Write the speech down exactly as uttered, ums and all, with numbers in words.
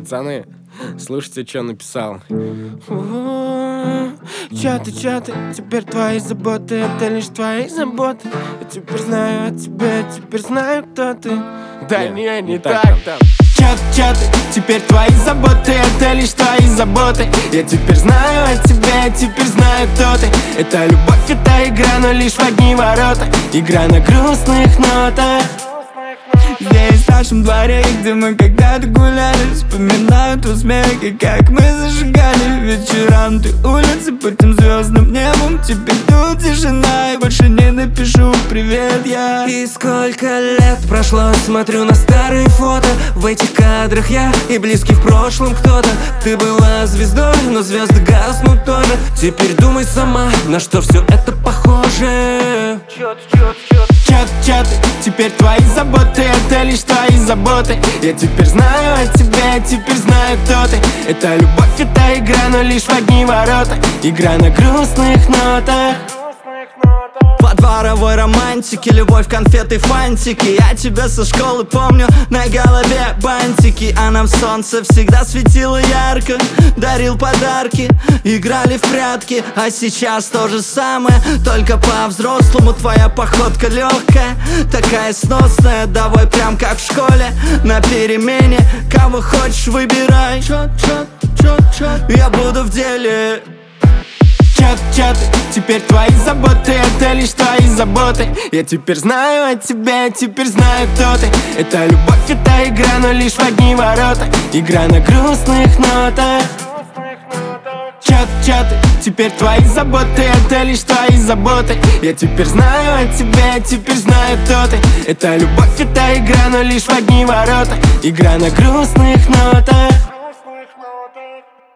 Пацаны, слушайте, что написал. Чаты, чаты, теперь твои заботы, это лишь твои заботы. Я теперь знаю о тебе, теперь знаю, кто ты. Да не, не, не так, так там. Чат, чаты, теперь твои заботы, это лишь твои заботы. Я теперь знаю о тебе, теперь знаю, кто ты. Это любовь, это игра, но лишь в одни ворота. Игра на грустных нотах. Здесь, в нашем дворе, где мы когда-то гуляли, вспоминают успехи, как мы зажигали вечерам ты улицы под тем звездным небом. Теперь тут тишина, и больше не напишу привет я. И сколько лет прошло, смотрю на старые фото. В этих кадрах я и близкий в прошлом кто-то. Ты была звездой, но звезды гаснут тоже. Теперь думай сама, на что все это похоже. Чат, чат, чат. Чат, чаты, теперь твои заботы, это лишь твои заботы. Я теперь знаю о тебе, теперь знаю, кто ты. Это любовь, это игра, но лишь в одни ворота. Игра на грустных нотах. По дворовой романтике, любовь, конфеты, фантики. Я тебя со школы помню, на голове бантики. А нам солнце всегда светило ярко, дарил подарки, играли в прятки. А сейчас то же самое, только по-взрослому. Твоя походка легкая, такая сносная. Давай прям как в школе, на перемене. Кого хочешь выбирай, чат, чат, чат, чат. Я буду в деле. Чат, чаты, теперь твои заботы, это лишь твои заботы. Я теперь знаю о тебе, теперь знаю, кто ты. Это любовь, это игра, но лишь в одни ворота. Игра на грустных нотах. Чат, чаты, теперь твои заботы, это лишь твои заботы. Я теперь знаю о тебе, теперь знаю, кто ты. Это любовь, это игра, но лишь в одни ворота. Игра на грустных нотах.